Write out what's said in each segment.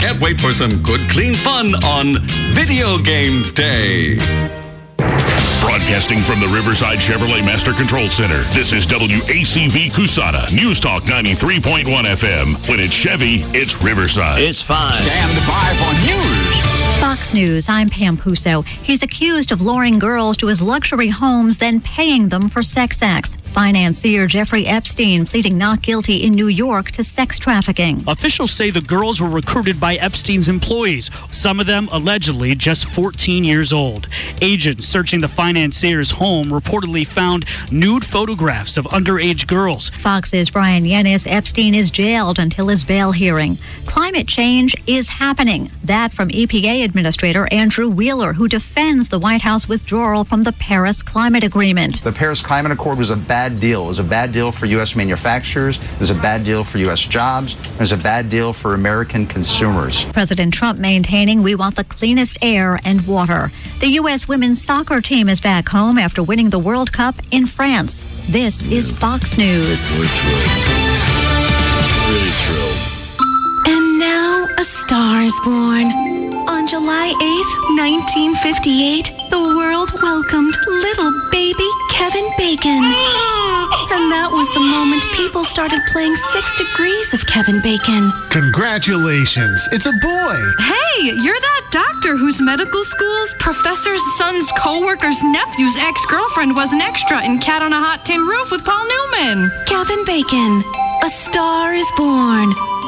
Can't wait for some good, clean fun on Video Games Day. Broadcasting from the Riverside Chevrolet Master Control Center, this is WACV Cusana, News Talk 93.1 FM. When it's Chevy, it's Riverside. It's fine. Stand by for news. Fox News, I'm Pam Puso. He's accused of luring girls to his luxury homes, then paying them for sex acts. Financier Jeffrey Epstein pleading not guilty in New York to sex trafficking. Officials say the girls were recruited by Epstein's employees, some of them allegedly just 14 years old. Agents searching the financier's home reportedly found nude photographs of underage girls. Fox's Brian Yennis. Epstein is jailed until his bail hearing. Climate change is happening. That from EPA Administrator Andrew Wheeler, who defends the White House withdrawal from the Paris Climate Agreement. The Paris Climate Accord was a bad deal. It was a bad deal for U.S. manufacturers. It was a bad deal for U.S. jobs. It was a bad deal for American consumers. President Trump maintaining we want the cleanest air and water. The U.S. women's soccer team is back home after winning the World Cup in France. This is Fox News. We're thrilled. Really thrilled. And now a star is born. On July 8th, 1958, the world welcomed little baby Kevin Bacon. And that was the moment people started playing 6 Degrees of Kevin Bacon. Congratulations, it's a boy. Hey, you're that doctor whose medical school's professor's son's co-worker's nephew's ex-girlfriend was an extra in Cat on a Hot Tin Roof with Paul Newman. Kevin Bacon, a star is born.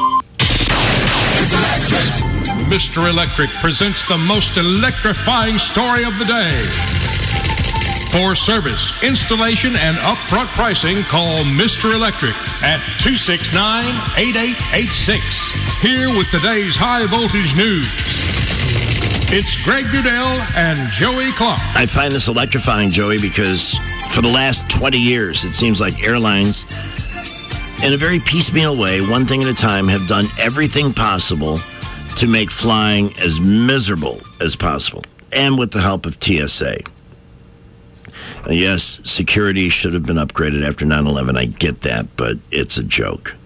Mr. Electric presents the most electrifying story of the day. For service, installation, and upfront pricing, call Mr. Electric at 269-8886. Here with today's high voltage news, it's Greg Goodell and Joey Clark. I find this electrifying, Joey, because for the last 20 years, it seems like airlines, in a very piecemeal way, one thing at a time, have done everything possible to make flying as miserable as possible, and with the help of TSA. Yes, security should have been upgraded after 9/11. I get that, but it's a joke.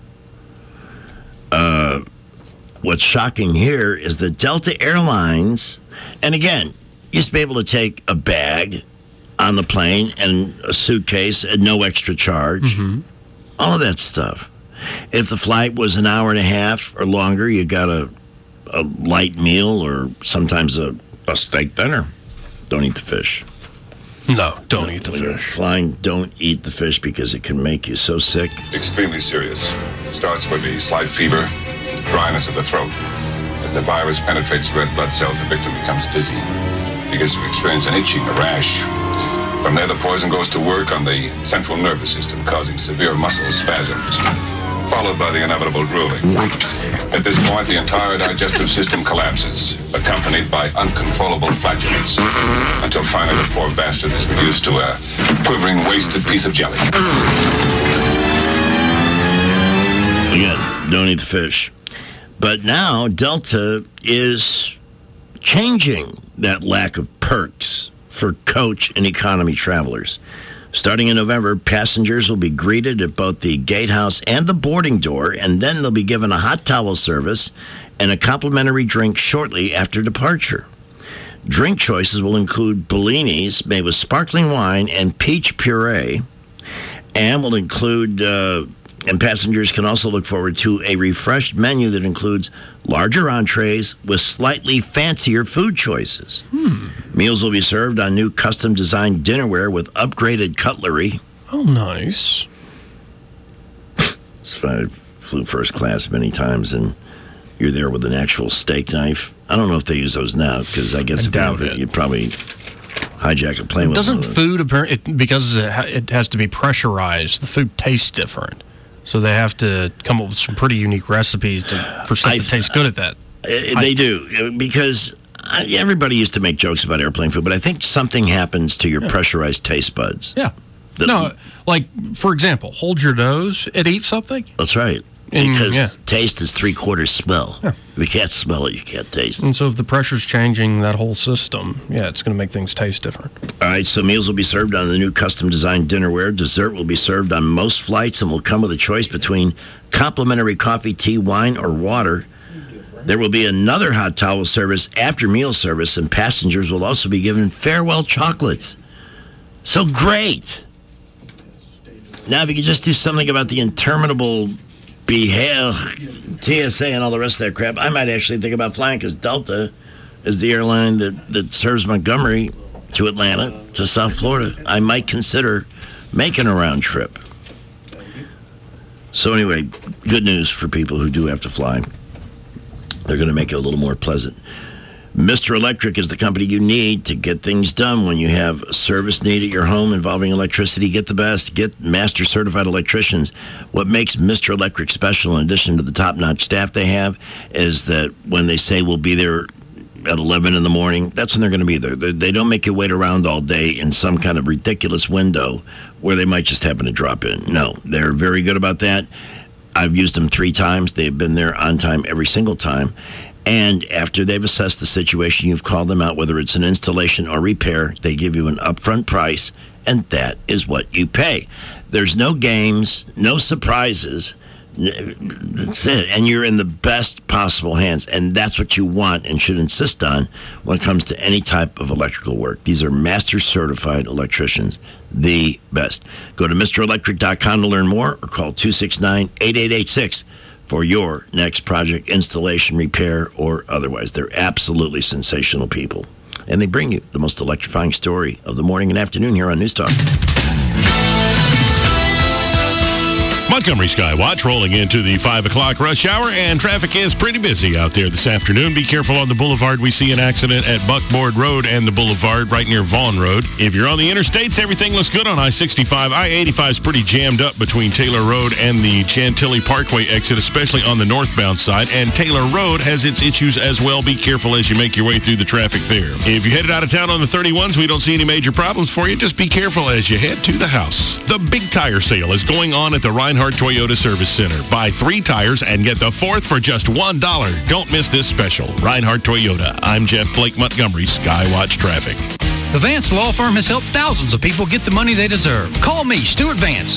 What's shocking here is that Delta Airlines, and again, you used to be able to take a bag on the plane and a suitcase at no extra charge. Mm-hmm. All of that stuff. If the flight was an hour and a half or longer, you got a light meal or sometimes a steak dinner. Don't eat the fish. No, don't eat the fish. Flying, don't eat the fish because it can make you so sick. Extremely serious. Starts with a slight fever, dryness of the throat. As the virus penetrates red blood cells, the victim becomes dizzy. Begins to experience an itching, a rash. From there, the poison goes to work on the central nervous system, causing severe muscle spasms, followed by the inevitable drooling. At this point, the entire digestive system collapses, accompanied by uncontrollable flatulence, until finally the poor bastard is reduced to a quivering, wasted piece of jelly. Again, don't eat the fish. But now, Delta is changing that lack of perks for coach and economy travelers. Starting in November, passengers will be greeted at both the gatehouse and the boarding door, and then they'll be given a hot towel service and a complimentary drink shortly after departure. Drink choices will include Bellinis made with sparkling wine and peach puree, and will include, and passengers can also look forward to a refreshed menu that includes larger entrees with slightly fancier food choices. Meals will be served on new custom-designed dinnerware with upgraded cutlery. Oh, nice. I flew first class many times, and you're there with an actual steak knife. I don't know if they use those now, because I guess you'd probably hijack a plane with Doesn't food, because it has to be pressurized, the food tastes different. So they have to come up with some pretty unique recipes for stuff that tastes good at that. They do, because everybody used to make jokes about airplane food, but I think something happens to your pressurized taste buds. Yeah. No, like, for example, hold your nose and eat something. That's right. Because taste is 3/4 smell. Yeah. If you can't smell it, you can't taste it. And so if the pressure's changing that whole system, it's going to make things taste different. All right, so meals will be served on the new custom-designed dinnerware. Dessert will be served on most flights and will come with a choice between complimentary coffee, tea, wine, or water. There will be another hot towel service after meal service, and passengers will also be given farewell chocolates. So great. Now, if you could just do something about the interminable TSA and all the rest of that crap, I might actually think about flying, because Delta is the airline that serves Montgomery to Atlanta to South Florida. I might consider making a round trip. So anyway, good news for people who do have to fly. They're going to make it a little more pleasant. Mr. Electric is the company you need to get things done when you have a service need at your home involving electricity. Get the best. Get master certified electricians. What makes Mr. Electric special, in addition to the top-notch staff they have, is that when they say we'll be there at 11 in the morning, that's when they're going to be there. They don't make you wait around all day in some kind of ridiculous window where they might just happen to drop in. No, they're very good about that. I've used them 3 times. They've been there on time every single time. And after they've assessed the situation, you've called them out, whether it's an installation or repair, they give you an upfront price, and that is what you pay. There's no games, no surprises. That's it. And you're in the best possible hands. And that's what you want and should insist on when it comes to any type of electrical work. These are master certified electricians, the best. Go to MrElectric.com to learn more, or call 269-8886 for your next project, installation, repair, or otherwise. They're absolutely sensational people. And they bring you the most electrifying story of the morning and afternoon here on News Talk. Montgomery Skywatch rolling into the 5 o'clock rush hour, and traffic is pretty busy out there this afternoon. Be careful on the boulevard. We see an accident at Buckboard Road and the boulevard right near Vaughn Road. If you're on the interstates, everything looks good on I-65. I-85 is pretty jammed up between Taylor Road and the Chantilly Parkway exit, especially on the northbound side. And Taylor Road has its issues as well. Be careful as you make your way through the traffic there. If you're headed out of town on the 31s, we don't see any major problems for you. Just be careful as you head to the house. The big tire sale is going on at the Reinhardt Toyota Service Center. Buy 3 tires and get the 4th for just $1. Don't miss this special. Reinhardt Toyota. I'm Jeff Blake, Montgomery Skywatch Traffic. The Vance Law Firm has helped thousands of people get the money they deserve. Call me, Stuart Vance,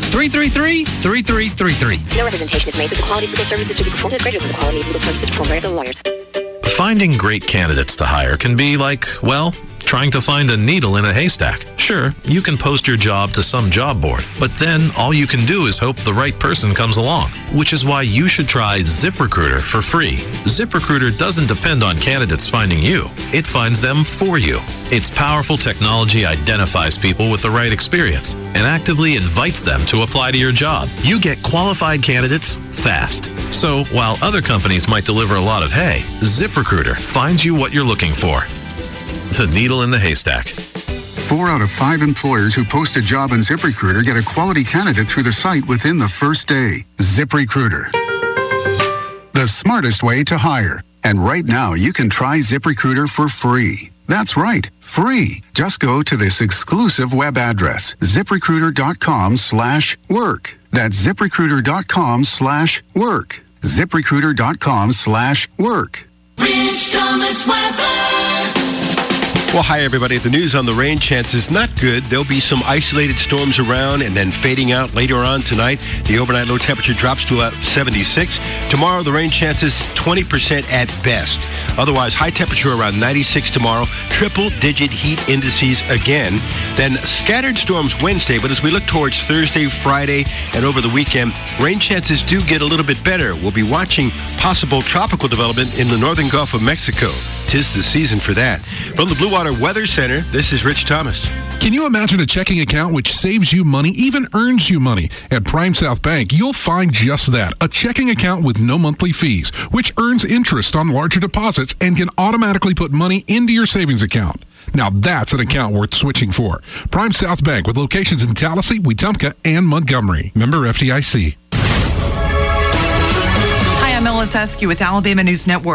333-3333. No representation is made that the quality of legal services to be performed is greater than the quality of legal services performed by other lawyers. Finding great candidates to hire can be like, well, trying to find a needle in a haystack. Sure, you can post your job to some job board, but then all you can do is hope the right person comes along, which is why you should try ZipRecruiter for free. ZipRecruiter doesn't depend on candidates finding you. It finds them for you. Its powerful technology identifies people with the right experience and actively invites them to apply to your job. You get qualified candidates fast. So while other companies might deliver a lot of hay, ZipRecruiter finds you what you're looking for. The needle in the haystack. 4 out of 5 employers who post a job on ZipRecruiter get a quality candidate through the site within the first day. ZipRecruiter. The smartest way to hire. And right now, you can try ZipRecruiter for free. That's right, free. Just go to this exclusive web address, ZipRecruiter.com/work. That's ZipRecruiter.com/work. ZipRecruiter.com/work. Rich Thomas weather. Well, hi, everybody. The news on the rain chances not good. There'll be some isolated storms around and then fading out later on tonight. The overnight low temperature drops to about 76. Tomorrow, the rain chances 20% at best. Otherwise, high temperature around 96 tomorrow. Triple-digit heat indices again. Then scattered storms Wednesday, but as we look towards Thursday, Friday, and over the weekend, rain chances do get a little bit better. We'll be watching possible tropical development in the northern Gulf of Mexico. 'Tis the season for that. From the Blue Water Weather Center, this is Rich Thomas. Can you imagine a checking account which saves you money, even earns you money? At Prime South Bank, you'll find just that. A checking account with no monthly fees, which earns interest on larger deposits and can automatically put money into your savings account. Now that's an account worth switching for. Prime South Bank with locations in Tallahassee, Wetumpka, and Montgomery. Member FDIC. Hi, I'm Ellis Eskew with Alabama News Network.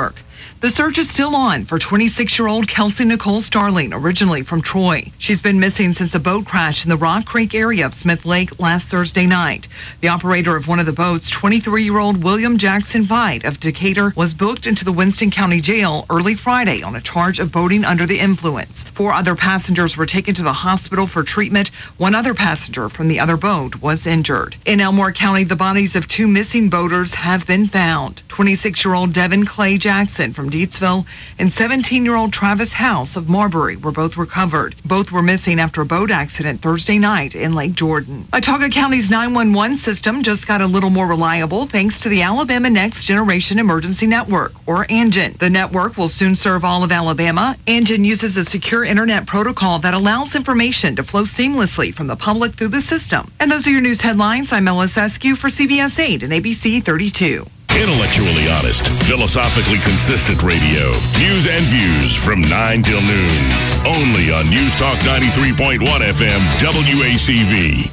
The search is still on for 26-year-old Kelsey Nicole Starling, originally from Troy. She's been missing since a boat crash in the Rock Creek area of Smith Lake last Thursday night. The operator of one of the boats, 23-year-old William Jackson Vite of Decatur, was booked into the Winston County Jail early Friday on a charge of boating under the influence. 4 other passengers were taken to the hospital for treatment. One other passenger from the other boat was injured. In Elmore County, the bodies of 2 missing boaters have been found. 26-year-old Devin Clay Jackson from Deatsville and 17-year-old Travis House of Marbury were both recovered. Both were missing after a boat accident Thursday night in Lake Jordan. Watauga County's 911 system just got a little more reliable thanks to the Alabama Next Generation Emergency Network, or ANGEN. The network will soon serve all of Alabama. ANGEN uses a secure internet protocol that allows information to flow seamlessly from the public through the system. And those are your news headlines. I'm Ellis Askew for CBS 8 and ABC 32. Intellectually honest, philosophically consistent radio. News and views from 9 till noon. Only on News Talk 93.1 FM WACV.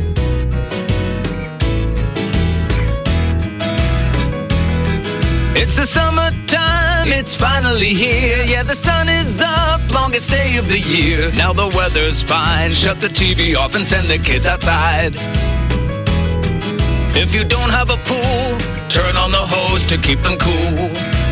It's the summertime, it's finally here. Yeah, the sun is up, longest day of the year. Now the weather's fine, shut the TV off and send the kids outside. If you don't have a pool, turn on the hose to keep them cool.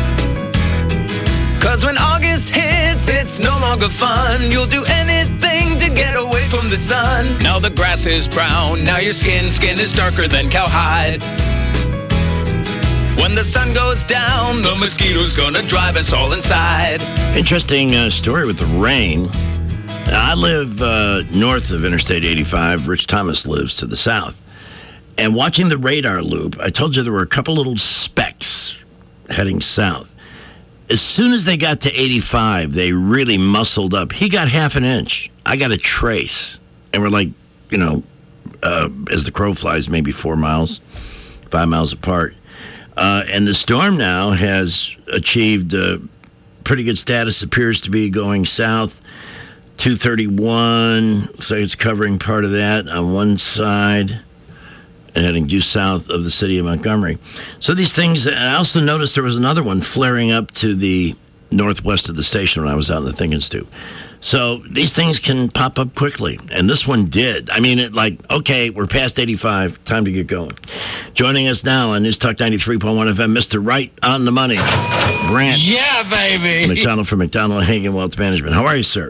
'Cause when August hits, it's no longer fun. You'll do anything to get away from the sun. Now the grass is brown, now your skin is darker than cowhide. When the sun goes down, the mosquito's gonna drive us all inside. Interesting story with the rain. I live north of Interstate 85. Rich Thomas lives to the south. And watching the radar loop, I told you there were a couple little specks heading south. As soon as they got to 85, they really muscled up. He got half an inch. I got a trace. And we're like, as the crow flies, maybe 5 miles apart. And the storm now has achieved pretty good status. Appears to be going south. 231. Looks like it's covering part of that on one side and heading due south of the city of Montgomery. So these things, and I also noticed there was another one flaring up to the northwest of the station when I was out in the Think Institute. So these things can pop up quickly, and this one did. I mean, okay, we're past 85, time to get going. Joining us now on News Talk 93.1 FM, Mr. Right on the Money, Brant. Yeah, baby. McDonald from McDonald Hagen Wealth Management. How are you, sir?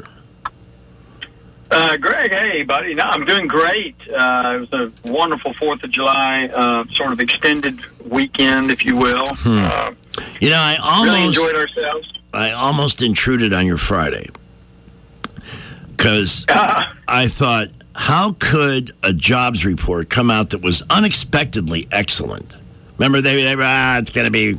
Greg, hey, buddy. No, I'm doing great. It was a wonderful 4th of July, sort of extended weekend, if you will. I almost really enjoyed ourselves. I almost intruded on your Friday because I thought, how could a jobs report come out that was unexpectedly excellent? Remember, they were, it's going to be,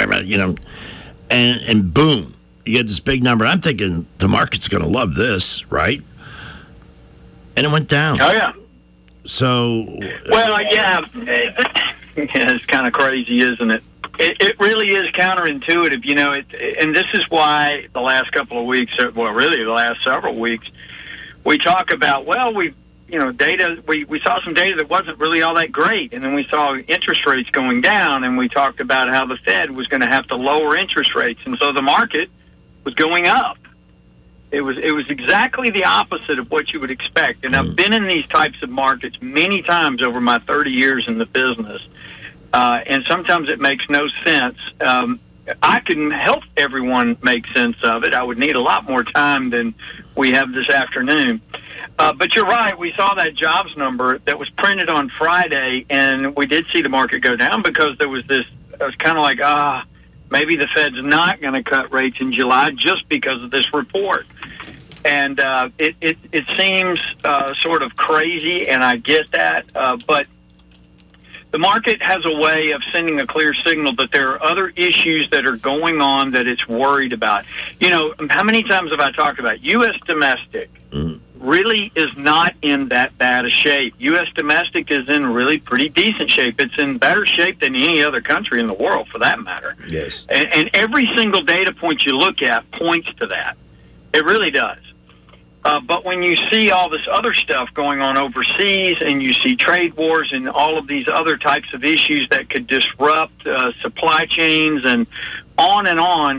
and boom, you get this big number. I'm thinking the market's going to love this, right? And it went down. Oh, yeah. So... Well, yeah. It's kind of crazy, isn't it? It really is counterintuitive, and this is why the last couple of weeks, really the last several weeks, we talk about, data, we saw some data that wasn't really all that great, and then we saw interest rates going down, and we talked about how the Fed was going to have to lower interest rates, and so the market was going up. It was exactly the opposite of what you would expect. And I've been in these types of markets many times over my 30 years in the business. And sometimes it makes no sense. I can help everyone make sense of it. I would need a lot more time than we have this afternoon. But you're right. We saw that jobs number that was printed on Friday, and we did see the market go down because there was this, it was kind of like, maybe the Fed's not going to cut rates in July just because of this report. And it seems sort of crazy, and I get that. But the market has a way of sending a clear signal that there are other issues that are going on that it's worried about. How many times have I talked about U.S. domestic really is not in that bad a shape. U.S. domestic is in really pretty decent shape. It's in better shape than any other country in the world, for that matter. Yes. And every single data point you look at points to that. It really does. But when you see all this other stuff going on overseas, and you see trade wars and all of these other types of issues that could disrupt supply chains and on,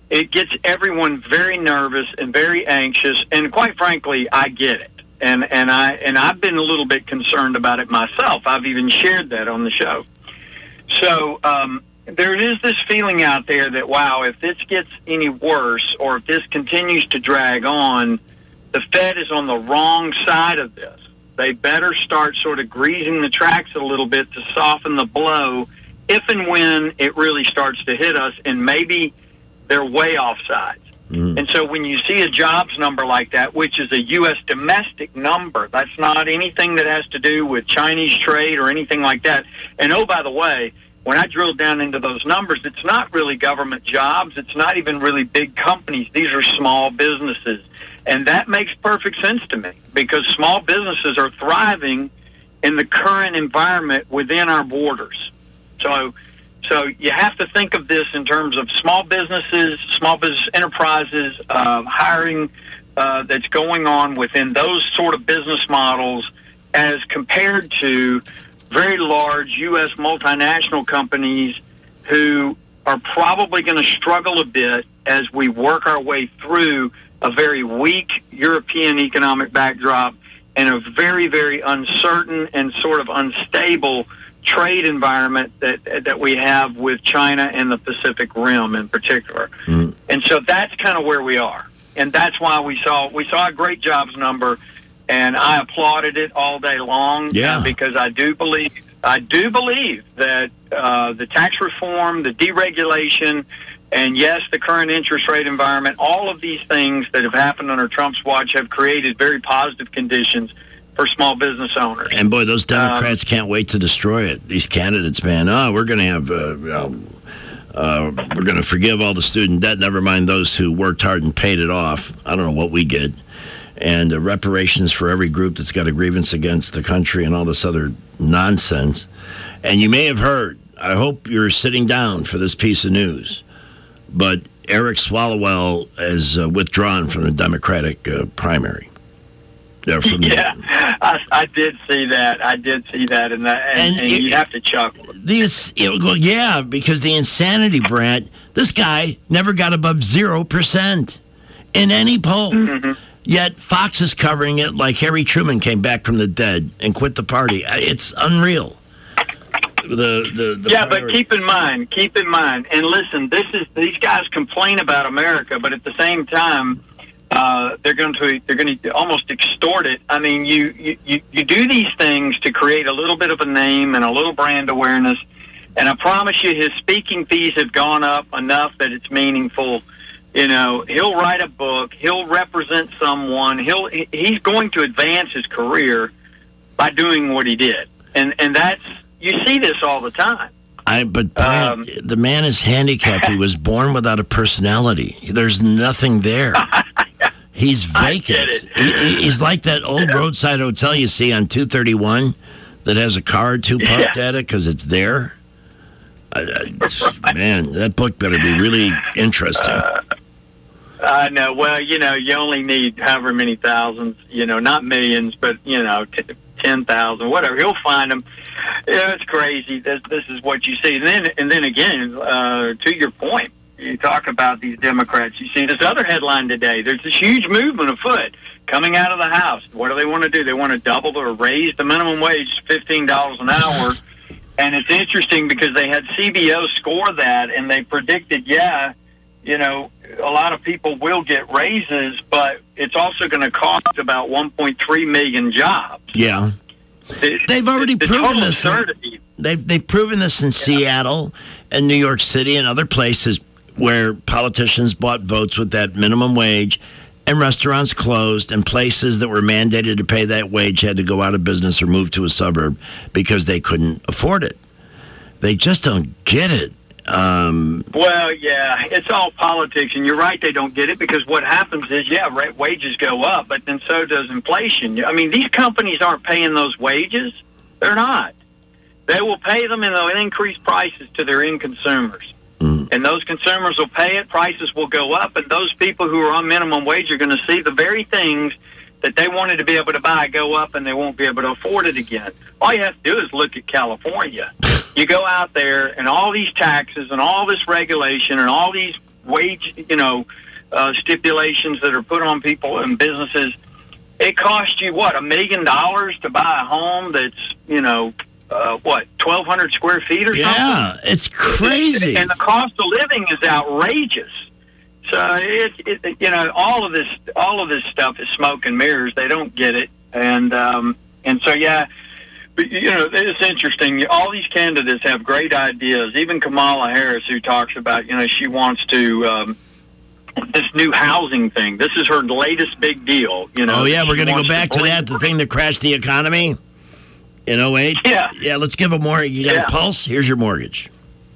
it gets everyone very nervous and very anxious. And quite frankly, I get it. And I've been a little bit concerned about it myself. I've even shared that on the show. So there is this feeling out there that, wow, if this gets any worse or if this continues to drag on, the Fed is on the wrong side of this. They better start sort of greasing the tracks a little bit to soften the blow if and when it really starts to hit us, and maybe they're way off sides. And so when you see a jobs number like that, which is a U.S. domestic number, that's not anything that has to do with Chinese trade or anything like that. And oh, by the way, when I drilled down into those numbers, it's not really government jobs. It's not even really big companies. These are small businesses. And that makes perfect sense to me because small businesses are thriving in the current environment within our borders. So you have to think of this in terms of small businesses, small business enterprises, hiring that's going on within those sort of business models as compared to very large U.S. multinational companies who are probably going to struggle a bit as we work our way through a very weak European economic backdrop and a very, very uncertain and sort of unstable trade environment that we have with China and the Pacific Rim in particular. And so that's kind of where we are. And that's why we saw a great jobs number, and I applauded it all day long because I do believe that the tax reform, the deregulation, and yes, the current interest rate environment, all of these things that have happened under Trump's watch have created very positive conditions for small business owners. And boy, those Democrats can't wait to destroy it. These candidates, man. Oh, we're going to have, we're going to forgive all the student debt. Never mind those who worked hard and paid it off. I don't know what we get. And reparations for every group that's got a grievance against the country and all this other nonsense. And you may have heard, I hope you're sitting down for this piece of news, but Eric Swalwell is withdrawn from the Democratic primary. I did see that. And you have to chuckle. Because the insanity, Brad, this guy never got above 0% in any poll. Yet Fox is covering it like Harry Truman came back from the dead and quit the party. It's unreal. But keep in mind, and listen, these guys complain about America, but at the same time, they're going to almost extort it. I mean, you do these things to create a little bit of a name and a little brand awareness, and I promise you, his speaking fees have gone up enough that it's meaningful. You know, he'll write a book, he'll represent someone, he's going to advance his career by doing what he did, and that's, you see this all the time. But Brad, the man is handicapped. He was born without a personality. There's nothing there. He's vacant. He's like that old roadside hotel you see on 231 that has a car or two parked at it because it's there. Man, that book better be really interesting. I know. Well, you only need however many thousands, not millions, but, 10,000, whatever. He'll find them. It's crazy. This is what you see. And then again, to your point, you talk about these Democrats. You see this other headline today. There's this huge movement afoot coming out of the House. What do they want to do? They want to double or raise the minimum wage to $15 an hour. And it's interesting because they had CBO score that, and they predicted, a lot of people will get raises, but it's also going to cost about 1.3 million jobs. Yeah. They've already proven this. They've proven this in Seattle and New York City and other places where politicians bought votes with that minimum wage, and restaurants closed, and places that were mandated to pay that wage had to go out of business or move to a suburb because they couldn't afford it. They just don't get it. Well, yeah, it's all politics, and you're right, they don't get it, because what happens is, wages go up, but then so does inflation. I mean, these companies aren't paying those wages. They're not. They will pay them, and they'll increase prices to their end consumers. And those consumers will pay it, prices will go up, and those people who are on minimum wage are going to see the very things that they wanted to be able to buy go up, and they won't be able to afford it again. All you have to do is look at California. You go out there, and all these taxes and all this regulation and all these wage, stipulations that are put on people and businesses. It costs you, what, $1 million to buy a home that's, 1,200 square feet or something? Yeah, it's crazy. And the cost of living is outrageous. So, all of this stuff is smoke and mirrors. They don't get it. And so, yeah, but, it's interesting. All these candidates have great ideas. Even Kamala Harris, who talks about, she wants to... this new housing thing. This is her latest big deal. Oh, yeah, we're going to go back to that, the thing that crashed the economy in 08? Yeah. Yeah, let's give a mortgage. You got a pulse? Here's your mortgage.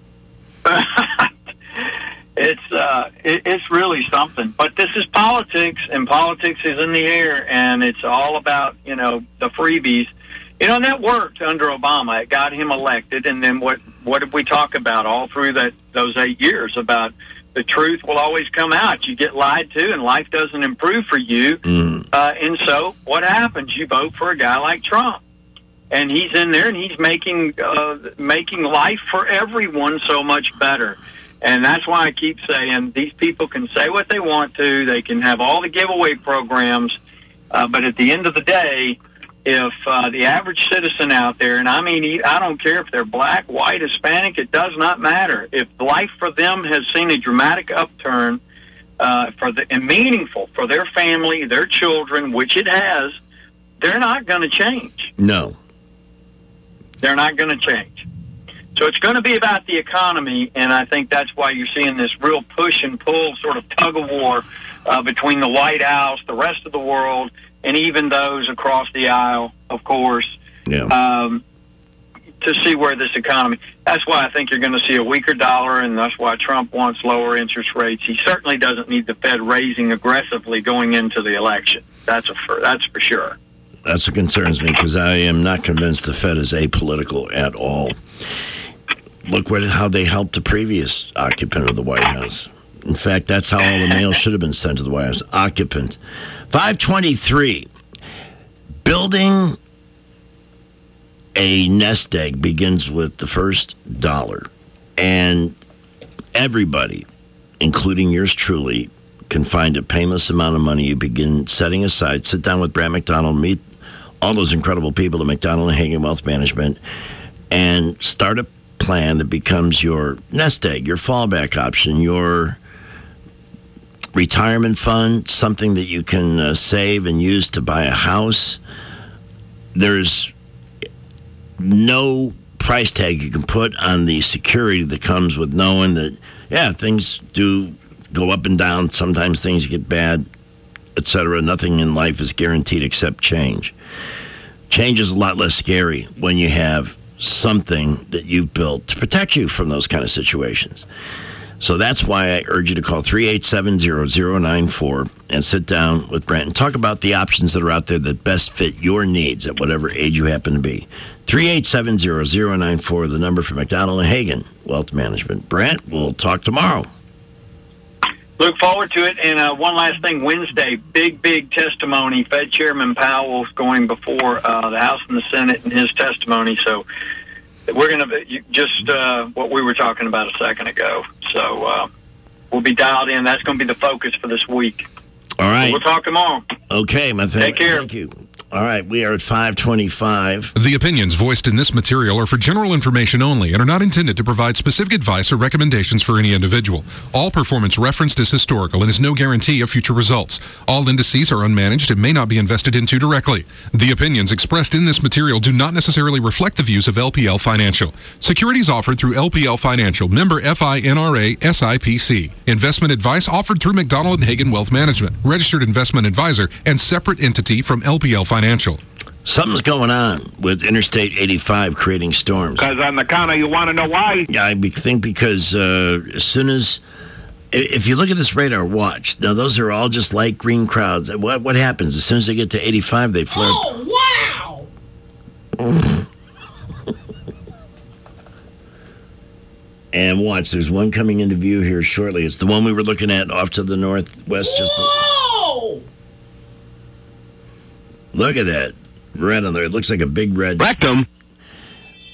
It's really something. But this is politics, and politics is in the air, and it's all about, the freebies. And that worked under Obama. It got him elected, and then what did we talk about all through those 8 years about the truth will always come out. You get lied to, and life doesn't improve for you. And so what happens? You vote for a guy like Trump. And he's in there, and he's making life for everyone so much better. And that's why I keep saying these people can say what they want to. They can have all the giveaway programs. But at the end of the day, if the average citizen out there, and I don't care if they're black, white, Hispanic, it does not matter. If life for them has seen a dramatic upturn and meaningful for their family, their children, which it has, they're not going to change. No. They're not going to change. So it's going to be about the economy, and I think that's why you're seeing this real push and pull sort of tug of war between the White House, the rest of the world, and even those across the aisle, of course, to see where this economy... That's why I think you're going to see a weaker dollar, and that's why Trump wants lower interest rates. He certainly doesn't need the Fed raising aggressively going into the election. That's for sure. That's what concerns me, because I am not convinced the Fed is apolitical at all. Look how they helped the previous occupant of the White House. In fact, that's how all the mail should have been sent to the White House. Occupant. 523. Building a nest egg begins with the first dollar. And everybody, including yours truly, can find a painless amount of money you begin setting aside. Sit down with Brad McDonald, meet all those incredible people at McDonald and Hagen Wealth Management, and start a plan that becomes your nest egg, your fallback option, your retirement fund, something that you can save and use to buy a house. There's no price tag you can put on the security that comes with knowing that, things do go up and down. Sometimes things get bad, etc. Nothing in life is guaranteed except change. Change is a lot less scary when you have something that you've built to protect you from those kind of situations. So that's why I urge you to call 387-0094 and sit down with Brent and talk about the options that are out there that best fit your needs at whatever age you happen to be. 387-0094, the number for McDonald and Hagen Wealth Management. Brent, we'll talk tomorrow. Look forward to it. And one last thing, Wednesday, big testimony. Fed Chairman Powell's going before the House and the Senate in his testimony. So we're going to just what we were talking about a second ago. So we'll be dialed in. That's going to be the focus for this week. All right. So we'll talk tomorrow. Okay, my friend. Take care. Thank you. All right, we are at 525. The opinions voiced in this material are for general information only and are not intended to provide specific advice or recommendations for any individual. All performance referenced is historical and is no guarantee of future results. All indices are unmanaged and may not be invested into directly. The opinions expressed in this material do not necessarily reflect the views of LPL Financial. Securities offered through LPL Financial, member FINRA SIPC. Investment advice offered through McDonald and Hagen Wealth Management, registered investment advisor and separate entity from LPL Financial. Something's going on with Interstate 85 creating storms. Because on the counter, you want to know why? Yeah, I think because as soon as, if you look at this radar watch, now those are all just light green clouds. What happens? As soon as they get to 85, they flare. Oh, wow! And watch, there's one coming into view here shortly. It's the one we were looking at off to the northwest. Whoa! Look at that. Red on there. It looks like a big red. Rectum.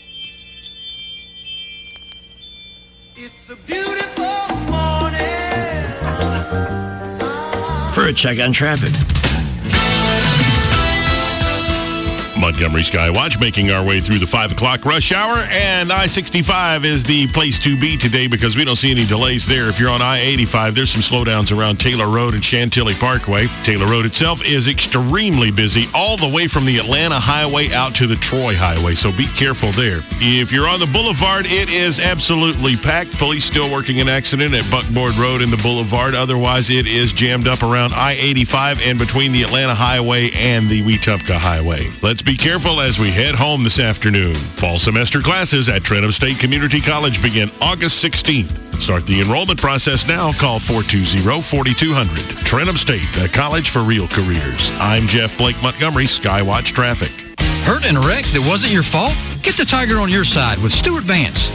It's a beautiful morning. for a check on traffic. Montgomery Skywatch making our way through the 5 o'clock rush hour, and I-65 is the place to be today because we don't see any delays there. If you're on I-85, there's some slowdowns around Taylor Road and Chantilly Parkway. Taylor Road itself is extremely busy all the way from the Atlanta Highway out to the Troy Highway, so be careful there. If you're on the Boulevard, it is absolutely packed. Police still working an accident at Buckboard Road and the Boulevard. Otherwise, it is jammed up around I-85 and between the Atlanta Highway and the Wetumpka Highway. Let's be careful as we head home this afternoon. Fall semester classes at Trenton State Community College begin August 16th. Start the enrollment process now. Call 420-4200. Trenton State, the college for real careers. I'm Jeff Blake Montgomery, Skywatch Traffic. Hurt in a wreck that wasn't your fault? Get the Tiger on your side with Stuart Vance.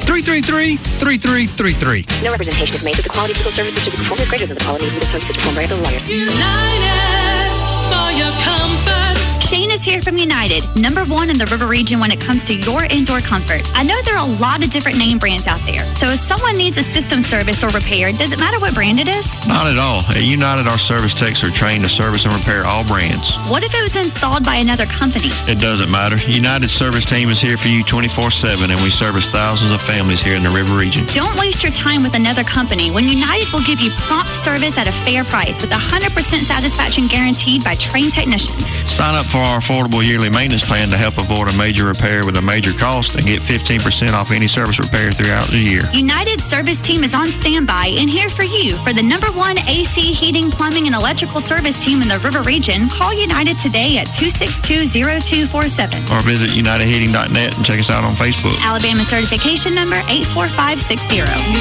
333-3333. No representation is made that the quality of legal services to be performed is greater than the quality of legal services performed by other lawyers. United for your comfort. Shane is here from United, #1 in the River region when it comes to your indoor comfort. I know there are a lot of different name brands out there, so if someone needs a system serviced or repaired, does it matter what brand it is? Not at all. At United, our service techs are trained to service and repair all brands. What if it was installed by another company? It doesn't matter. United's service team is here for you 24/7, and we service thousands of families here in the River region. Don't waste your time with another company when United will give you prompt service at a fair price with 100% satisfaction guaranteed by trained technicians. Sign up for our affordable yearly maintenance plan to help avoid a major repair with a major cost and get 15% off any service repair throughout the year. United's service team is on standby and here for you. For the #1 AC, heating, plumbing, and electrical service team in the River region, call United today at 262-0247. Or visit UnitedHeating.net and check us out on Facebook. Alabama certification number 84560.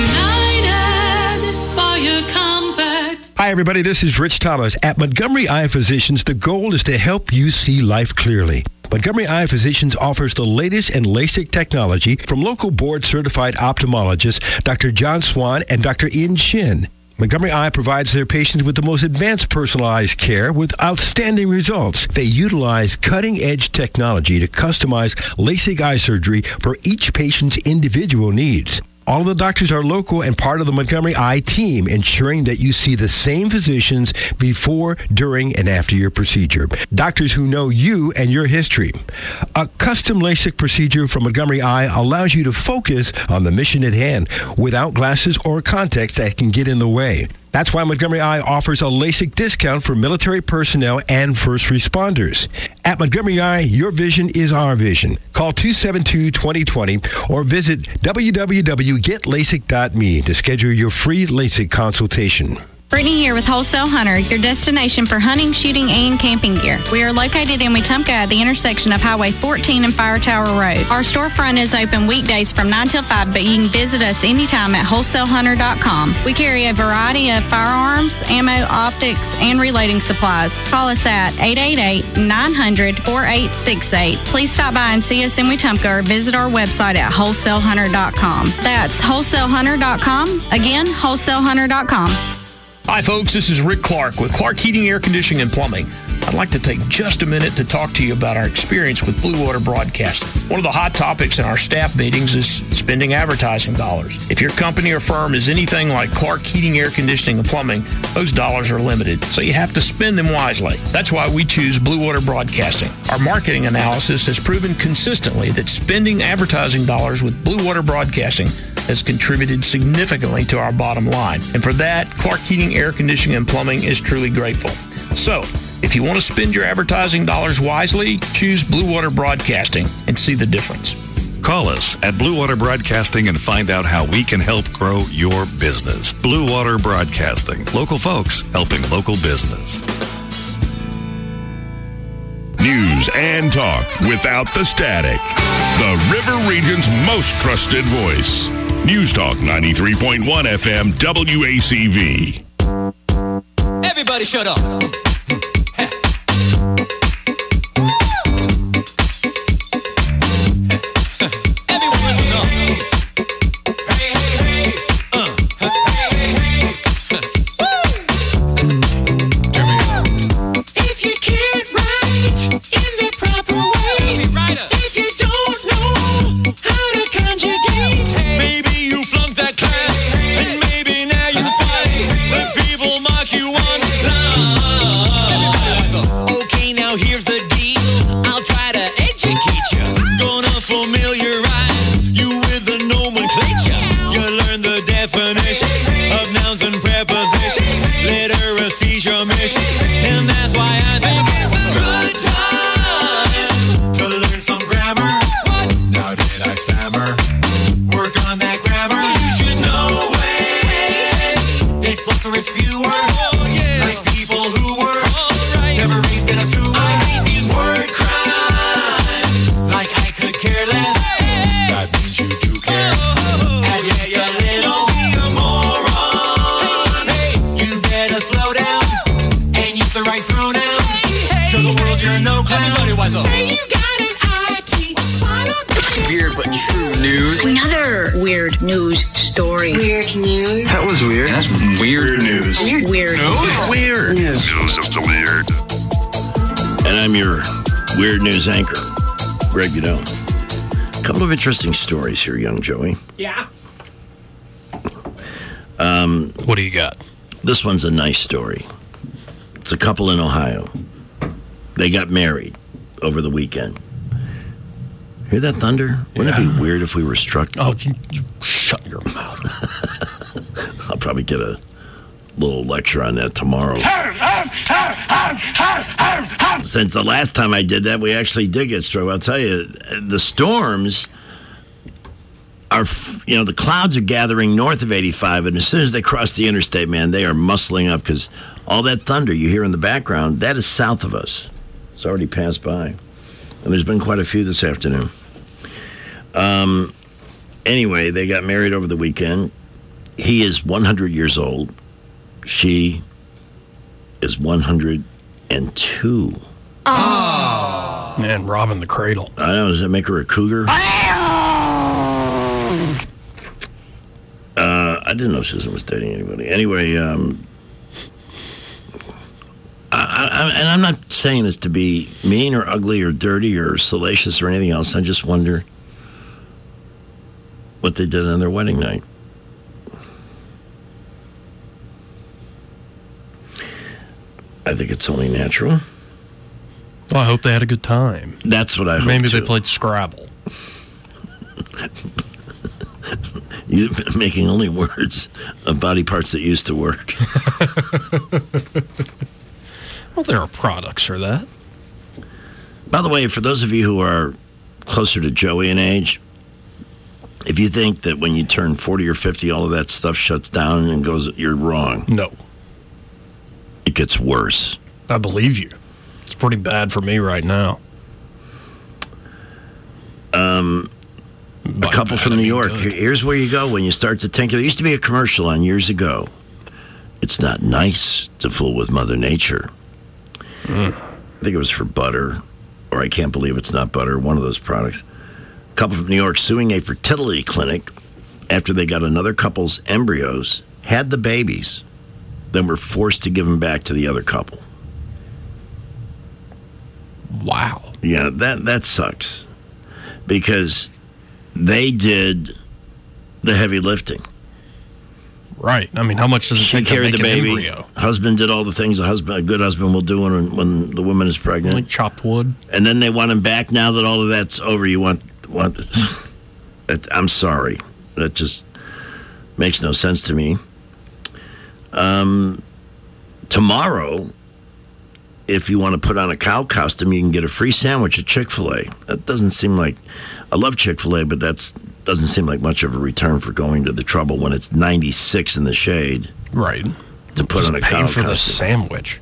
United for your comfort. Hi, everybody. This is Rich Thomas. At Montgomery Eye Physicians, the goal is to help you see life clearly. Montgomery Eye Physicians offers the latest in LASIK technology from local board-certified ophthalmologists Dr. John Swan and Dr. Ian Shin. Montgomery Eye provides their patients with the most advanced personalized care with outstanding results. They utilize cutting-edge technology to customize LASIK eye surgery for each patient's individual needs. All of the doctors are local and part of the Montgomery Eye team, ensuring that you see the same physicians before, during, and after your procedure. Doctors who know you and your history. A custom LASIK procedure from Montgomery Eye allows you to focus on the mission at hand without glasses or contacts that can get in the way. That's why Montgomery Eye offers a LASIK discount for military personnel and first responders. At Montgomery Eye, your vision is our vision. Call 272-2020 or visit www.getlasik.me to schedule your free LASIK consultation. Brittany here with Wholesale Hunter, your destination for hunting, shooting, and camping gear. We are located in Wetumpka at the intersection of Highway 14 and Fire Tower Road. Our storefront is open weekdays from 9 till 5, but you can visit us anytime at wholesalehunter.com. We carry a variety of firearms, ammo, optics, and reloading supplies. Call us at 888-900-4868. Please stop by and see us in Wetumpka or visit our website at wholesalehunter.com. That's wholesalehunter.com. Again, wholesalehunter.com. Hi, folks. This is Rick Clark with Clark Heating, Air Conditioning, and Plumbing. I'd like to take just a minute to talk to you about our experience with Blue Water Broadcasting. One of the hot topics in our staff meetings is spending advertising dollars. If your company or firm is anything like Clark Heating, Air Conditioning, and Plumbing, those dollars are limited, so you have to spend them wisely. That's why we choose Blue Water Broadcasting. Our marketing analysis has proven consistently that spending advertising dollars with Blue Water Broadcasting has contributed significantly to our bottom line. And for that, Clark Heating, Air Conditioning, and Plumbing is truly grateful. So, if you want to spend your advertising dollars wisely, choose Blue Water Broadcasting and see the difference. Call us at Blue Water Broadcasting and find out how we can help grow your business. Blue Water Broadcasting. Local folks helping local business. News and talk without the static. The River Region's most trusted voice. News Talk 93.1 FM WACV. Everybody shut up. People mark you on line. fish. And that's why I think it's a good time to learn some grammar. Now did I stammer? Work on that grammar. You should know it. It's less or it's fewer. Like people who were never raised in a sewer. I hate these word crimes. Like I could care less. That means you do care. At least a little. Be a moron. You better slow down and use the right pronoun. Show the world you're no clown. Everybody was up. Say you got an IT. Weird but true news. Another weird news story. Weird news. That was weird. That's weird news. Weird news. Weird news. News of the weird. And I'm your weird news anchor, Greg Goodell. A couple of interesting stories here, young Joey. Yeah. What do you got? This one's a nice story. It's a couple in Ohio. They got married over the weekend. Hear that thunder? Wouldn't it be weird if we were struck? Oh, you shut your mouth. I'll probably get a little lecture on that tomorrow. Since the last time I did that, we actually did get struck. I'll tell you, the storms are, the clouds are gathering north of 85, and as soon as they cross the interstate, man, they are muscling up because all that thunder you hear in the background, that is south of us. It's already passed by. And there's been quite a few this afternoon. Anyway, they got married over the weekend. He is 100 years old. She is 102. Oh. Man, robbing the cradle. I know. Does that make her a cougar? I didn't know Susan was dating anybody. Anyway, and I'm not saying this to be mean or ugly or dirty or salacious or anything else. I just wonder what they did on their wedding night. I think it's only natural. Well, I hope they had a good time. That's what I hope. Maybe they played Scrabble. You're making only words of body parts that used to work. Well, there are products for that. By the way, for those of you who are closer to Joey in age, if you think that when you turn 40 or 50, all of that stuff shuts down and goes, you're wrong. No. It gets worse. I believe you. It's pretty bad for me right now. A couple from New York. Here's where you go when you start to tinker. There used to be a commercial on years ago. It's not nice to fool with Mother Nature. I think it was for butter, or I can't believe it's not butter, one of those products. A couple from New York suing a fertility clinic after they got another couple's embryos, had the babies, then were forced to give them back to the other couple. Wow. Yeah, that sucks. Because they did the heavy lifting. Right. I mean, how much does it take to make the an baby. embryo? Husband did all the things a good husband will do when the woman is pregnant. Like chopped wood. And then they want him back now that all of that's over. You want I'm sorry. That just makes no sense to me. Tomorrow, if you want to put on a cow costume, you can get a free sandwich at Chick-fil-A. That doesn't seem like... I love Chick-fil-A, but that doesn't seem like much of a return for going to the trouble when it's 96 in the shade. Right. To put on a cow for costume. the sandwich.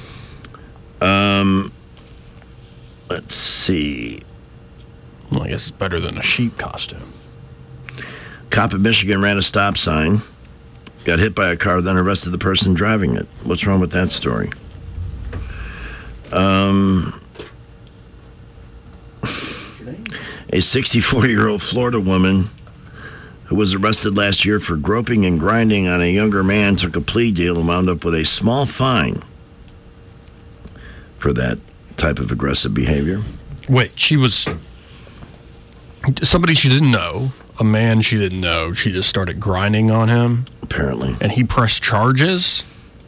Let's see. Well, I guess it's better than a sheep costume. Cop in Michigan ran a stop sign, got hit by a car, then arrested the person driving it. What's wrong with that story? A 64-year-old Florida woman who was arrested last year for groping and grinding on a younger man took a plea deal and wound up with a small fine for that type of aggressive behavior. Wait, she was somebody she didn't know, a man she didn't know. She just started grinding on him. Apparently. And he pressed charges?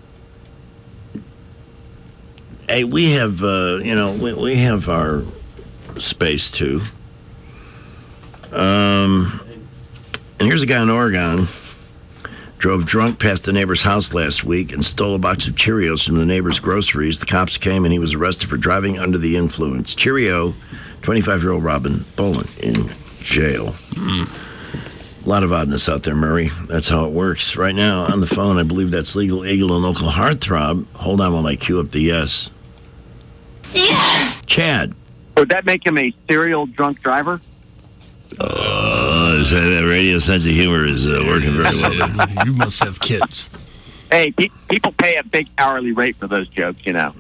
Hey, we have, we have our space, too. And here's a guy in Oregon drove drunk past the neighbor's house last week and stole a box of Cheerios from the neighbor's groceries. The cops came and he was arrested for driving under the influence. Cheerio, 25-year-old Robin Bolin in jail. A lot of oddness out there, Murray. That's how it works. Right now, on the phone, I believe that's Legal Eagle and Local Heartthrob. Hold on while I cue up the yes. Chad. Would that make him a serial drunk driver? That radio sense of humor is working very well. You must have kids. Hey, people pay a big hourly rate for those jokes, you know.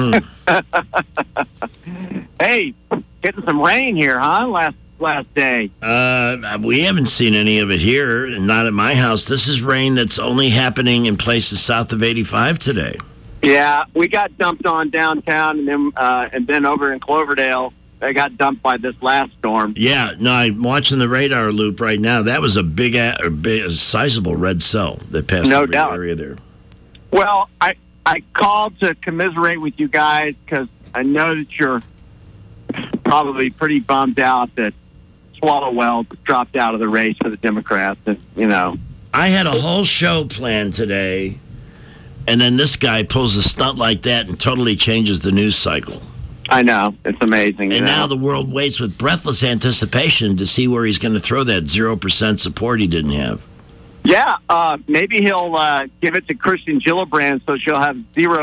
Hey, getting some rain here, huh? Last day. We haven't seen any of it here, not at my house. This is rain that's only happening in places south of 85 today. Yeah, we got dumped on downtown, and then over in Cloverdale, they got dumped by this last storm. Yeah, no, I'm watching the radar loop right now. That was a big sizable red cell that passed No the doubt. area there. Well, I called to commiserate with you guys because I know that you're probably pretty bummed out that Swallowwell dropped out of the race for the Democrats. And, you know, I had a whole show planned today, and then this guy pulls a stunt like that and totally changes the news cycle. I know. It's amazing. And now the world waits with breathless anticipation to see where he's going to throw that 0% support he didn't have. Yeah, maybe he'll give it to Christian Gillibrand so she'll have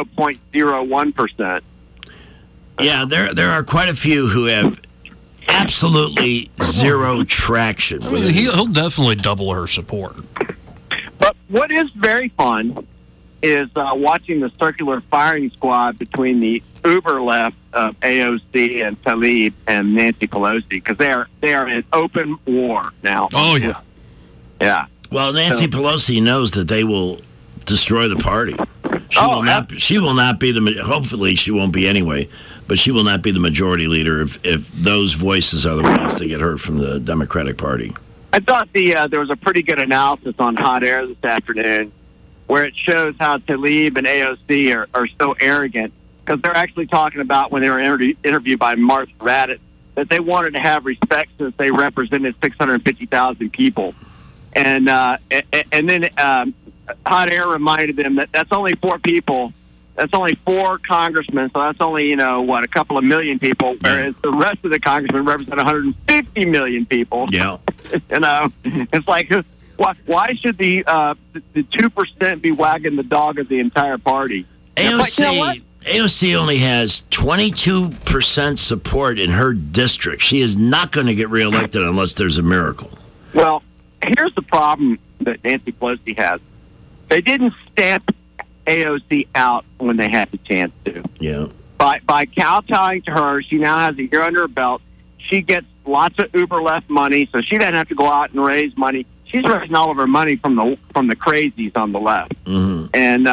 0.01%. Yeah, there are quite a few who have absolutely zero traction. I mean, he'll definitely double her support. But what is very fun is watching the circular firing squad between the uber left of AOC and Tlaib and Nancy Pelosi, because they are in open war now. Oh, yeah. Yeah. Well, Nancy Pelosi knows that they will destroy the party. She will not be hopefully she won't be anyway, but she will not be the majority leader if those voices are the ones that get heard from the Democratic Party. I thought there was a pretty good analysis on Hot Air this afternoon where it shows how Tlaib and AOC are so arrogant, because they're actually talking about when they were interviewed by Martha Raddatz that they wanted to have respect since they represented 650,000 people. And then Hot Air reminded them that that's only 4 people. That's only 4 congressmen, so that's only, a couple of million people, whereas the rest of the congressmen represent 150 million people. Yeah. It's like, why should the 2% be wagging the dog of the entire party? AOC only has 22% support in her district. She is not going to get reelected unless there's a miracle. Well, here's the problem that Nancy Pelosi has. They didn't stamp AOC out when they had the chance to. Yeah. By kowtowing to her, she now has a year under her belt. She gets lots of uber left money, so she doesn't have to go out and raise money. She's raising all of her money from the crazies on the left. Mm-hmm.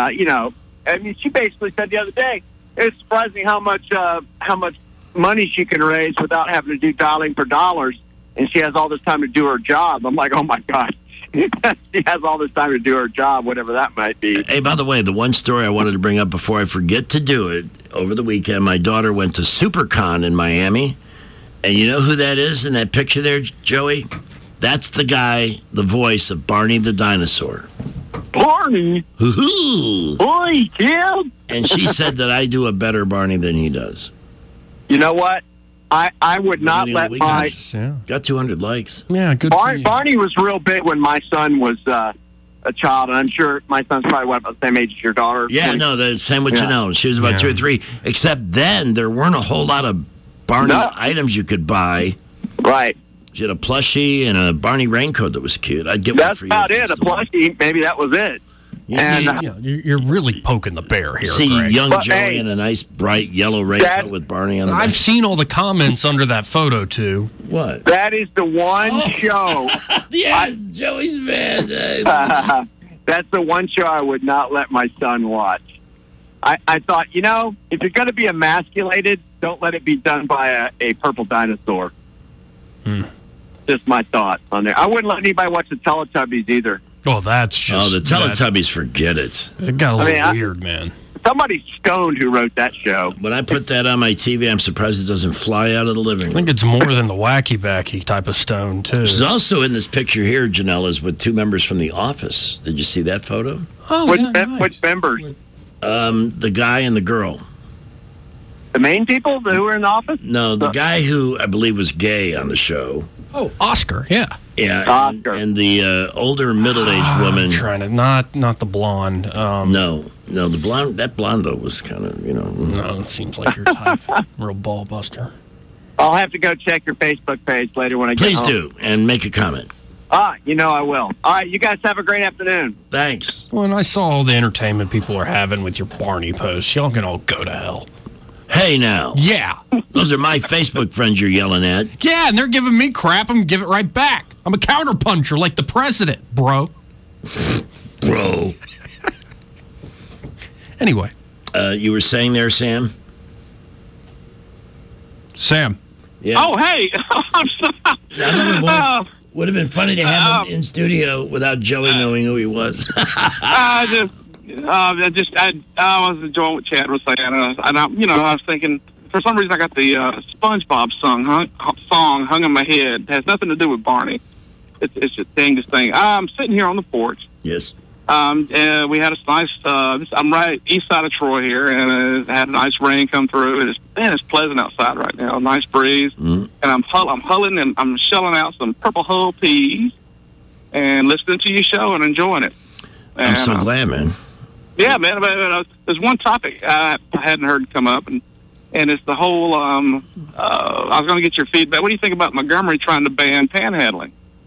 And she basically said the other day, it's surprising how much money she can raise without having to do dialing for dollars, and she has all this time to do her job. I'm like, oh my God. She has all this time to do her job, whatever that might be. Hey, by the way, the one story I wanted to bring up before I forget to do it, over the weekend, my daughter went to SuperCon in Miami, and you know who that is in that picture there, Joey? That's the guy, the voice of Barney the dinosaur. Barney? Hoo-hoo! Boy, kid! And she said that I do a better Barney than he does. You know what? I would not let my... Got 200 likes. Yeah, good for you. Barney was real big when my son was a child, and I'm sure my son's probably about the same age as your daughter. Yeah, no, the same what you know. She was about 2 or 3. Except then, there weren't a whole lot of Barney items you could buy. Right. She had a plushie and a Barney raincoat that was cute. I'd get That's one for you. about it. A plushie, maybe that was it. You're really poking the bear here, See Greg. young Joey in a nice bright yellow raincoat with Barney on it. I've seen all the comments under that photo, too. What? That is the one show. Yeah, Joey's bad. That's the one show I would not let my son watch. I thought, if you're going to be emasculated, don't let it be done by a purple dinosaur. Just my thought on there. I wouldn't let anybody watch the Teletubbies either. Oh, that's just... the Teletubbies, forget it. It got a little weird, man. somebody's stoned who wrote that show. When I put that on my TV, I'm surprised it doesn't fly out of the living room. I think it's more than the wacky-backy type of stone, too. There's also in this picture here, Janelle, is with two members from The Office. Did you see that photo? Oh, Which members? The guy and the girl. The main people who were in the office? No, the guy who I believe was gay on the show. Oh, Oscar, yeah. Yeah, Oscar. And the older middle-aged woman. I'm trying to, not the blonde. No, the blonde, that blonde, though, was kind of, No, it seems like your type. Real ball buster. I'll have to go check your Facebook page later when I get home. Please do, and make a comment. I will. All right, you guys have a great afternoon. Thanks. When I saw all the entertainment people are having with your Barney posts, y'all can all go to hell. Hey, now. Yeah. Those are my Facebook friends you're yelling at. Yeah, and they're giving me crap. I'm going to give it right back. I'm a counterpuncher like the president, bro. Bro. Anyway. You were saying there, Sam? Sam. Yeah. Oh, hey. I'm sorry. Would have been funny to have him in studio without Joey knowing who he was. I was enjoying what Chad was saying, and I was thinking, for some reason, I got the SpongeBob song hung in my head. It has nothing to do with Barney. It's the dangest thing. I'm sitting here on the porch. Yes. And we had a nice. I'm right east side of Troy here, and it had a nice rain come through. And it's pleasant outside right now. Nice breeze, and I'm hulling and I'm shelling out some purple hull peas, and listening to your show and enjoying it. And, I'm so glad, man. Yeah, man. There's one topic I hadn't heard come up, and it's the whole. I was going to get your feedback. What do you think about Montgomery trying to ban panhandling?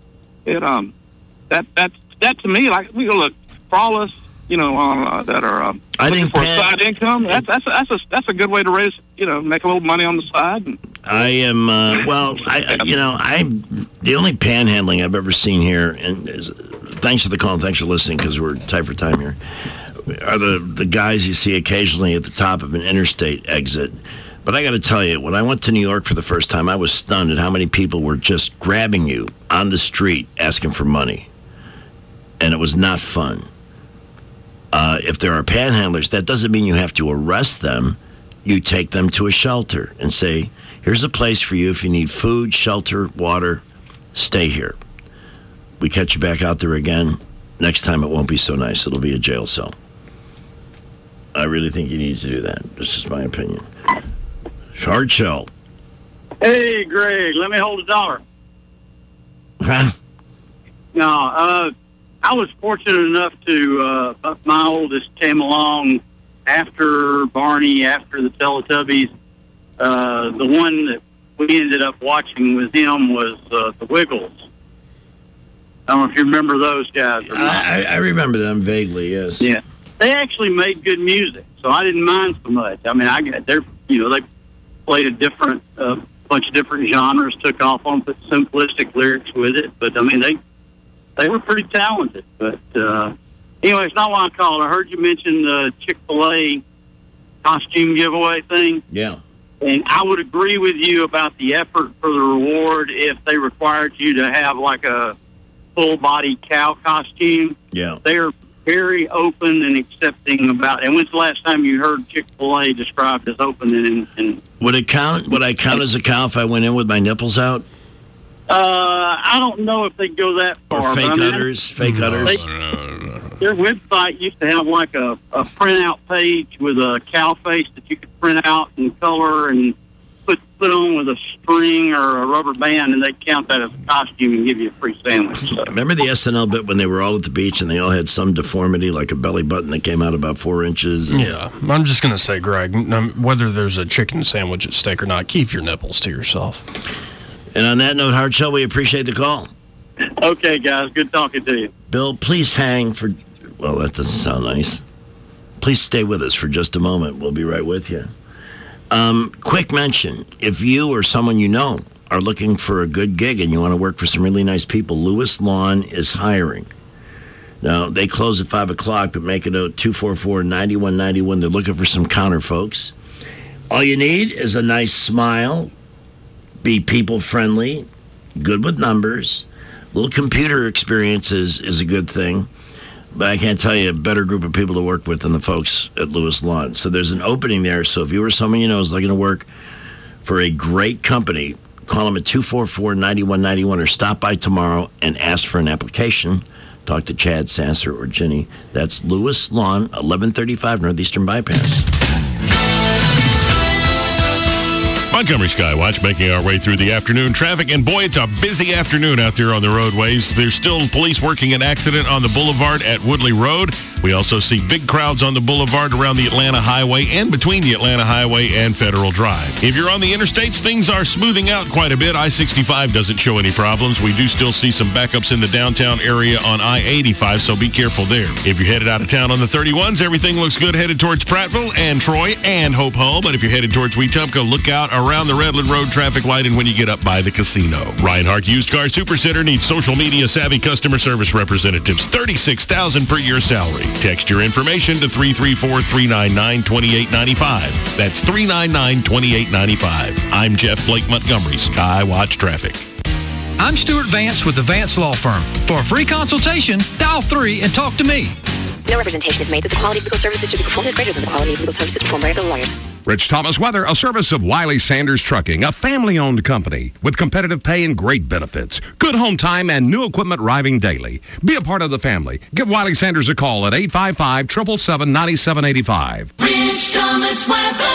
That to me, like, we look for all us, that are looking for a side income. That's a good way to raise, make a little money on the side. And, I am I'm the only panhandling I've ever seen here, and thanks for the call and thanks for listening because we're tight for time here. Are the guys you see occasionally at the top of an interstate exit. But I got to tell you, when I went to New York for the first time, I was stunned at how many people were just grabbing you on the street asking for money. And it was not fun. If there are panhandlers, that doesn't mean you have to arrest them. You take them to a shelter and say, here's a place for you if you need food, shelter, water, stay here. We catch you back out there again. Next time it won't be so nice. It'll be a jail cell. I really think you need to do that. This is my opinion. Hard shell. Hey, Greg, let me hold $1. Huh? No, I was fortunate enough to, my oldest came along after Barney, after the Teletubbies. The one that we ended up watching with him was the Wiggles. I don't know if you remember those guys or not. I remember them vaguely, yes. Yeah. They actually made good music, so I didn't mind so much. I mean, they played a different, bunch of different genres, took off on put simplistic lyrics with it, but I mean, they were pretty talented. But anyway, it's not why I called. I heard you mention the Chick-fil-A costume giveaway thing. Yeah. And I would agree with you about the effort for the reward if they required you to have like a full-body cow costume. Yeah. They're very open and accepting about it. And when's the last time you heard Chick-fil-A described as open and Would it count? Would I count as a cow if I went in with my nipples out? I don't know if they go that far. Or fake udders? Fake udders? Their website used to have like a printout page with a cow face that you could print out and color and put on with a string or a rubber band, and they'd count that as a costume and give you a free sandwich. So. Remember the SNL bit when they were all at the beach and they all had some deformity, like a belly button that came out about 4 inches? Yeah, I'm just going to say, Greg, whether there's a chicken sandwich at stake or not, keep your nipples to yourself. And on that note, Hardshell, we appreciate the call. Okay, guys, good talking to you. Bill, please hang for... Well, that doesn't sound nice. Please stay with us for just a moment. We'll be right with you. Quick mention, if you or someone you know are looking for a good gig and you want to work for some really nice people, Lewis Lawn is hiring. Now, they close at 5 o'clock, but make a note, 244-9191. They're looking for some counter folks. All you need is a nice smile, be people-friendly, good with numbers. A little computer experience is a good thing. But I can't tell you a better group of people to work with than the folks at Lewis Lawn. So there's an opening there. So if you or someone you know is looking to work for a great company, call them at 244-9191 or stop by tomorrow and ask for an application. Talk to Chad Sasser or Jenny. That's Lewis Lawn, 1135 Northeastern Bypass. Montgomery Skywatch making our way through the afternoon traffic. And boy, it's a busy afternoon out there on the roadways. There's still police working an accident on the boulevard at Woodley Road. We also see big crowds on the boulevard around the Atlanta Highway and between the Atlanta Highway and Federal Drive. If you're on the interstates, things are smoothing out quite a bit. I-65 doesn't show any problems. We do still see some backups in the downtown area on I-85, so be careful there. If you're headed out of town on the 31s, everything looks good headed towards Prattville and Troy and Hope Hull. But if you're headed towards Wetumpka, look out around the Redland Road traffic light and when you get up by the casino. Reinhardt Used Car Supercenter needs social media savvy customer service representatives. $36,000 per year salary. Text your information to 334-399-2895. That's 399-2895. I'm Jeff Blake Montgomery, Skywatch Traffic. I'm Stuart Vance with the Vance Law Firm. For a free consultation, dial 3 and talk to me. No representation is made that the quality of legal services to be performed is greater than the quality of legal services performed by other lawyers. Rich Thomas Weather, a service of Wiley Sanders Trucking, a family-owned company with competitive pay and great benefits. Good home time and new equipment arriving daily. Be a part of the family. Give Wiley Sanders a call at 855-777-9785. Rich Thomas Weather.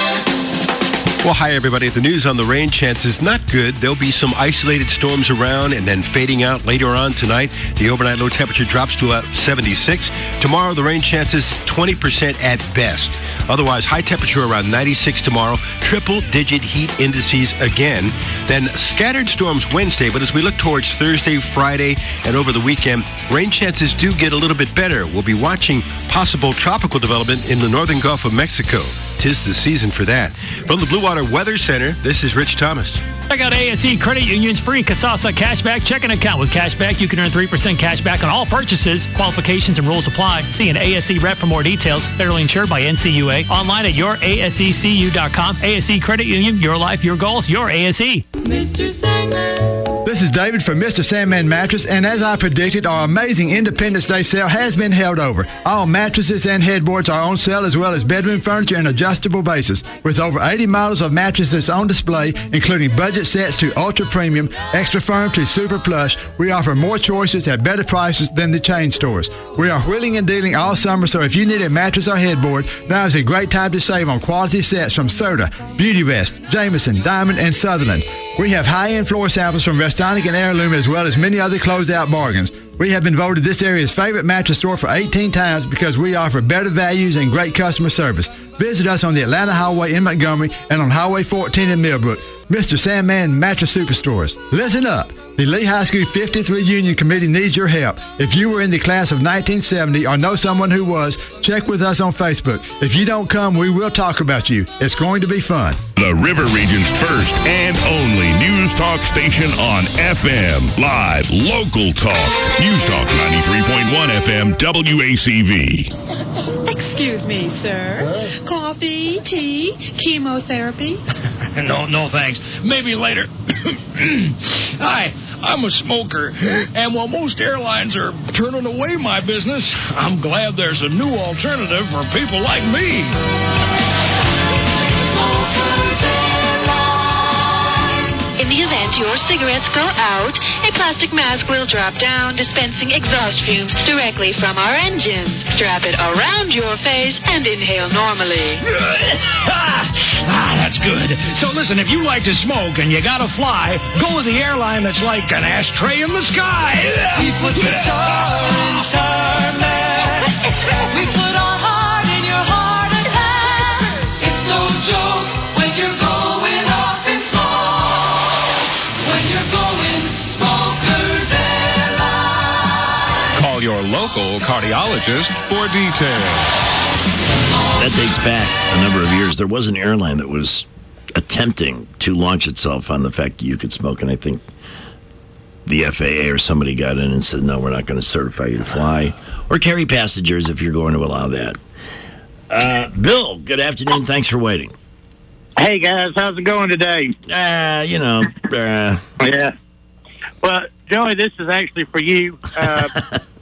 Well, hi, everybody. The news on the rain chances not good. There'll be some isolated storms around and then fading out later on tonight. The overnight low temperature drops to about 76. Tomorrow, the rain chances 20% at best. Otherwise, high temperature around 96 tomorrow. Triple-digit heat indices again. Then scattered storms Wednesday, but as we look towards Thursday, Friday, and over the weekend, rain chances do get a little bit better. We'll be watching possible tropical development in the northern Gulf of Mexico. 'Tis the season for that. From the Blue Water Weather Center, this is Rich Thomas. Check out ASE Credit Union's free Kasasa Cashback checking account. With Cashback, you can earn 3% cash back on all purchases. Qualifications and rules apply. See an ASE rep for more details. Federally insured by NCUA. Online at yourasecu.com. ASE Credit Union, your life, your goals, your ASE. Mr. Sandman. This is David from Mr. Sandman Mattress, and as I predicted, our amazing Independence Day sale has been held over. All mattresses and headboards are on sale, as well as bedroom furniture and adjustable bases. With over 80 models of mattresses on display, including budget sets to ultra premium, extra firm to super plush, we offer more choices at better prices than the chain stores. We are wheeling and dealing all summer, so if you need a mattress or headboard, now is a great time to save on quality sets from Serta, Beauty Rest, Jameson, Diamond, and Sutherland. We have high-end floor samples from Restonic and Heirloom, as well as many other closeout bargains. We have been voted this area's favorite mattress store for 18 times because we offer better values and great customer service. Visit us on the Atlanta Highway in Montgomery and on Highway 14 in Millbrook. Mr. Sandman Mattress Superstores. Listen up. The Lee High School 53 Union Committee needs your help. If you were in the class of 1970 or know someone who was, check with us on Facebook. If you don't come, we will talk about you. It's going to be fun. The River Region's first and only news talk station on FM. Live, local talk. News Talk 93.1 FM WACV. Excuse me, sir. Coffee, tea, chemotherapy? No, thanks. Maybe later. Hi, I'm a smoker, and while most airlines are turning away my business, I'm glad there's a new alternative for people like me. In the event your cigarettes go out, a plastic mask will drop down, dispensing exhaust fumes directly from our engines. Strap it around your face and inhale normally. That's good. So listen, if you like to smoke and you gotta fly, go with the airline that's like an ashtray in the sky. We put guitar in tarmac. We put our heart in your heart and hand. It's no joke when you're going up in smoke. When you're going Smokers Airlines. Call your local cardiologist for details. That dates back a number of years. There was an airline that was attempting to launch itself on the fact that you could smoke, and I think the FAA or somebody got in and said, no, we're not going to certify you to fly or carry passengers if you're going to allow that. Bill, good afternoon. Thanks for waiting. Hey, guys. How's it going today? Yeah. Well, Joey, this is actually for you.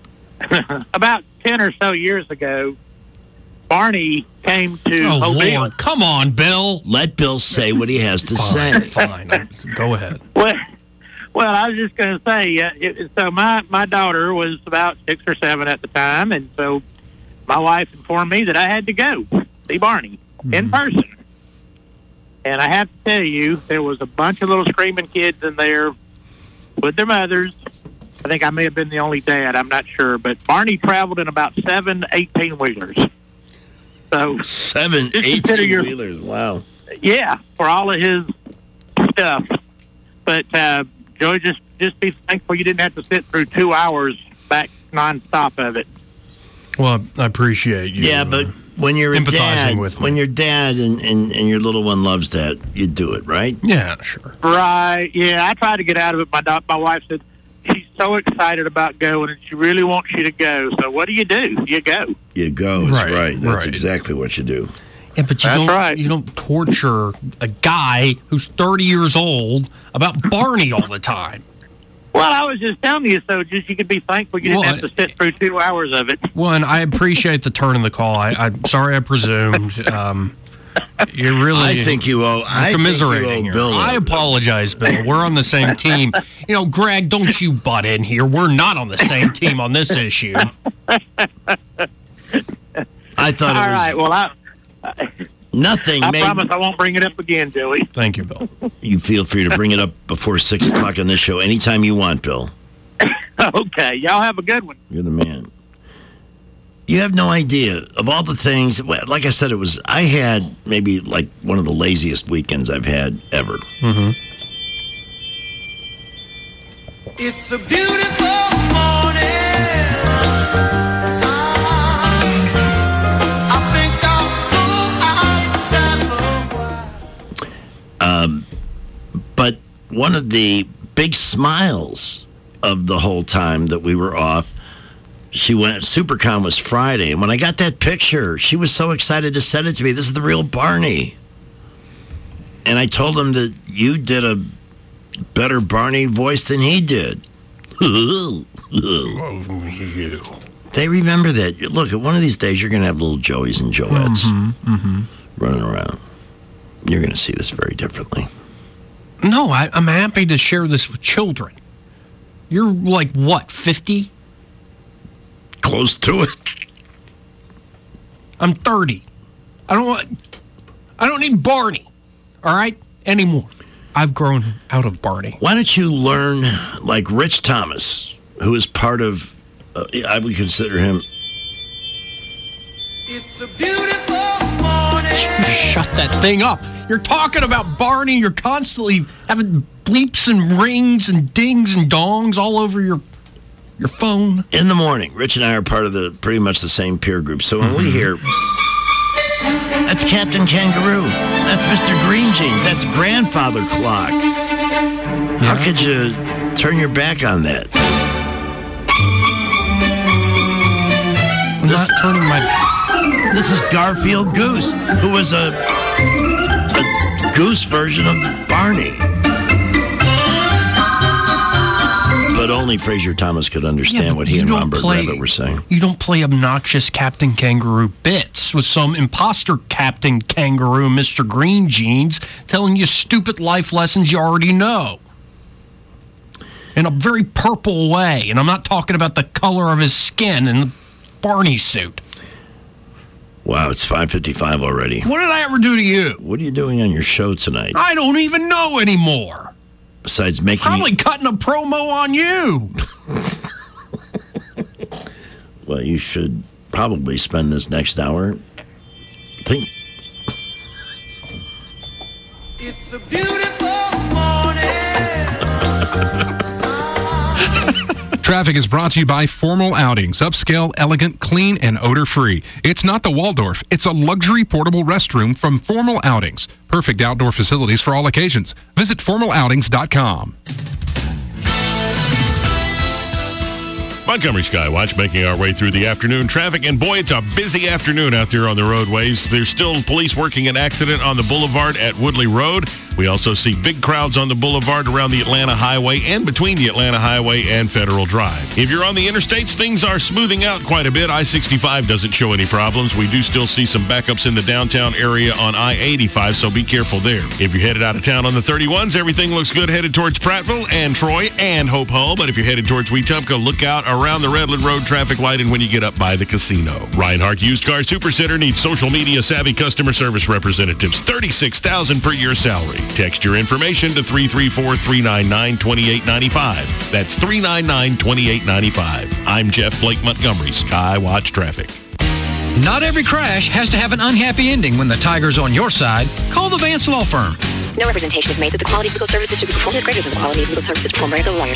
about 10 or so years ago, Barney came to Oh, Mobile. Lord. Come on, Bill. Let Bill say what he has to say. Fine. Go ahead. Well, I was just going to say, so my daughter was about 6 or 7 at the time, and so my wife informed me that I had to go see Barney in person. And I have to tell you, there was a bunch of little screaming kids in there with their mothers. I think I may have been the only dad. I'm not sure. But Barney traveled in about 7 18-wheelers. So 7 just consider 18-wheelers. Wow. Yeah, for all of his stuff. But, Joey, just be thankful you didn't have to sit through 2 hours back nonstop of it. Well, I appreciate you. Yeah, but when you're a empathizing dad, with me. when you're dad and your little one loves that, you do it, right? Yeah, sure. Right. Yeah, I tried to get out of it. My wife said she's so excited about going, and she really wants you to go. So what do? You go. You go. That's Right, right. That's right. exactly what you do. Yeah, but you don't torture a guy who's 30 years old about Barney all the time. Well, I was just telling you, so just you could be thankful you didn't have to sit through 2 hours of it. Well, and I appreciate the turn in the call. I'm sorry I presumed. You really. I think you owe. I think you commiserating owe here. Bill. I apologize, Bill. We're on the same team. You know, Greg, don't you butt in here. We're not on the same team on this issue. I thought All it was right. Well, nothing. I Maybe promise I won't bring it up again, Joey. Thank you, Bill. you feel free to bring it up before 6 o'clock on this show anytime you want, Bill. Okay. Y'all have a good one. You're the man. You have no idea of all the things. Like I said, I had maybe like one of the laziest weekends I've had ever. Mm-hmm. It's a beautiful morning. I think I'll go outside. But one of the big smiles of the whole time that we were off, she went, SuperCon was Friday, and when I got that picture, she was so excited to send it to me. This is the real Barney. And I told him that you did a better Barney voice than he did. They remember that. Look, one of these days, you're going to have little Joeys and Joettes running around. You're going to see this very differently. No, I'm happy to share this with children. You're like, what, 50? Close to it. I'm 30. I don't need Barney, all right, anymore. I've grown out of Barney. Why don't you learn like Rich Thomas, who is part of, I would consider him. It's a beautiful morning. Shut that thing up. You're talking about Barney. You're constantly having bleeps and rings and dings and dongs all over your phone. In the morning, Rich and I are part of pretty much the same peer group. So when we hear, that's Captain Kangaroo, that's Mr. Green Jeans, that's Grandfather Clock. How could you turn your back on that? I'm not turning my... This is Garfield Goose, who was a goose version of Barney. But only Fraser Thomas could understand what he and Robert Rabbit were saying. You don't play obnoxious Captain Kangaroo bits with some imposter Captain Kangaroo, Mr. Green Jeans, telling you stupid life lessons you already know. In a very purple way. And I'm not talking about the color of his skin and the Barney suit. Wow, it's 5:55 already. What did I ever do to you? What are you doing on your show tonight? I don't even know anymore. Besides making... Probably cutting a promo on you. Well, you should probably spend this next hour. Think. It's a beautiful morning. Traffic is brought to you by Formal Outings. Upscale, elegant, clean, and odor-free. It's not the Waldorf. It's a luxury portable restroom from Formal Outings. Perfect outdoor facilities for all occasions. Visit formaloutings.com. Montgomery Skywatch making our way through the afternoon traffic. And boy, it's a busy afternoon out there on the roadways. There's still police working an accident on the boulevard at Woodley Road. We also see big crowds on the boulevard around the Atlanta Highway and between the Atlanta Highway and Federal Drive. If you're on the interstates, things are smoothing out quite a bit. I-65 doesn't show any problems. We do still see some backups in the downtown area on I-85, so be careful there. If you're headed out of town on the 31s, everything looks good headed towards Prattville and Troy and Hope Hull. But if you're headed towards Wetumpka, look out around the Redland Road traffic light and when you get up by the casino. Reinhardt Used Car Supercenter needs social media savvy customer service representatives. $36,000 per year salary. Text your information to 334-399-2895. That's 399-2895. I'm Jeff Blake Montgomery, Skywatch Traffic. Not every crash has to have an unhappy ending when the tiger's on your side. Call the Vance Law Firm. No representation is made that the quality of legal services to be performed is greater than the quality of legal services performed by other lawyers.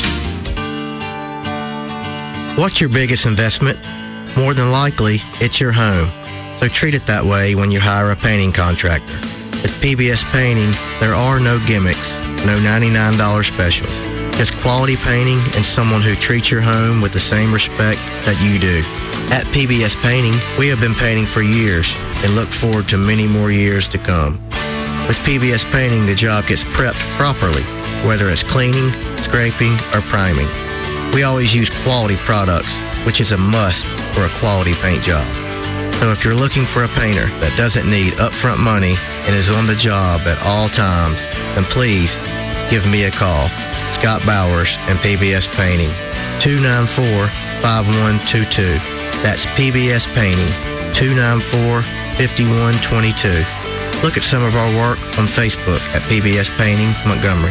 What's your biggest investment? More than likely, it's your home. So treat it that way when you hire a painting contractor. At PBS Painting, there are no gimmicks, no $99 specials. Just quality painting and someone who treats your home with the same respect that you do. At PBS Painting, we have been painting for years and look forward to many more years to come. With PBS Painting, the job gets prepped properly, whether it's cleaning, scraping, or priming. We always use quality products, which is a must for a quality paint job. So if you're looking for a painter that doesn't need upfront money and is on the job at all times, then please give me a call. Scott Bowers and PBS Painting, 294-5122. That's PBS Painting, 294-5122. Look at some of our work on Facebook at PBS Painting Montgomery.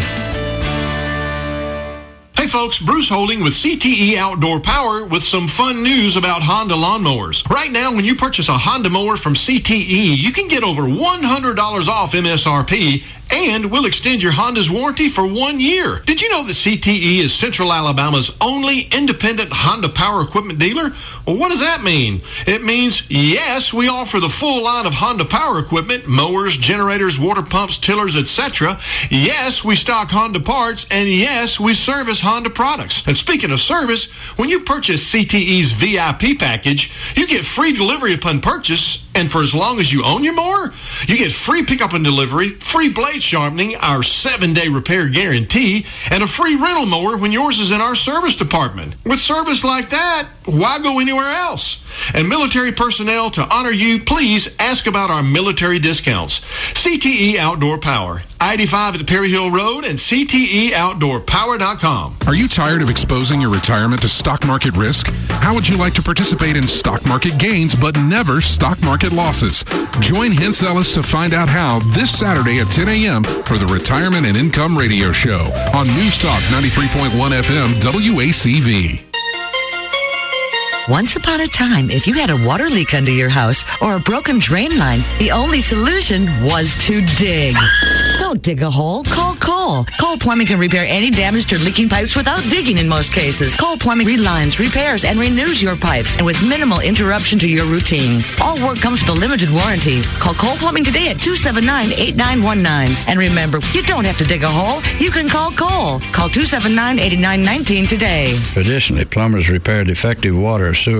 Hey folks, Bruce Holding with CTE Outdoor Power with some fun news about Honda lawnmowers. Right now, when you purchase a Honda mower from CTE, you can get over $100 off MSRP, and we'll extend your Honda's warranty for 1 year. Did you know that CTE is Central Alabama's only independent Honda power equipment dealer? Well, what does that mean? It means, yes, we offer the full line of Honda power equipment, mowers, generators, water pumps, tillers, etc. Yes, we stock Honda parts, and yes, we service Honda products. And speaking of service, when you purchase CTE's VIP package, you get free delivery upon purchase, and for as long as you own your mower, you get free pickup and delivery, free blade sharpening, our 7-day repair guarantee, and a free rental mower when yours is in our service department. With service like that, why go anywhere else? And military personnel, to honor you, please ask about our military discounts. CTE Outdoor Power, I-85 at Perry Hill Road and CTEOutdoorPower.com. Are you tired of exposing your retirement to stock market risk? How would you like to participate in stock market gains but never stock market losses? Join Hens Ellis to find out how this Saturday at 10 a.m. for the Retirement and Income Radio Show on News Talk 93.1 FM WACV. Once upon a time, if you had a water leak under your house or a broken drain line, the only solution was to dig. Don't dig a hole. Call Cole. Cole Plumbing can repair any damaged or leaking pipes without digging in most cases. Cole Plumbing relines, repairs, and renews your pipes, and with minimal interruption to your routine. All work comes with a limited warranty. Call Cole Plumbing today at 279-8919. And remember, you don't have to dig a hole. You can call Cole. Call 279-8919 today. Traditionally, plumbers repair defective water or sewer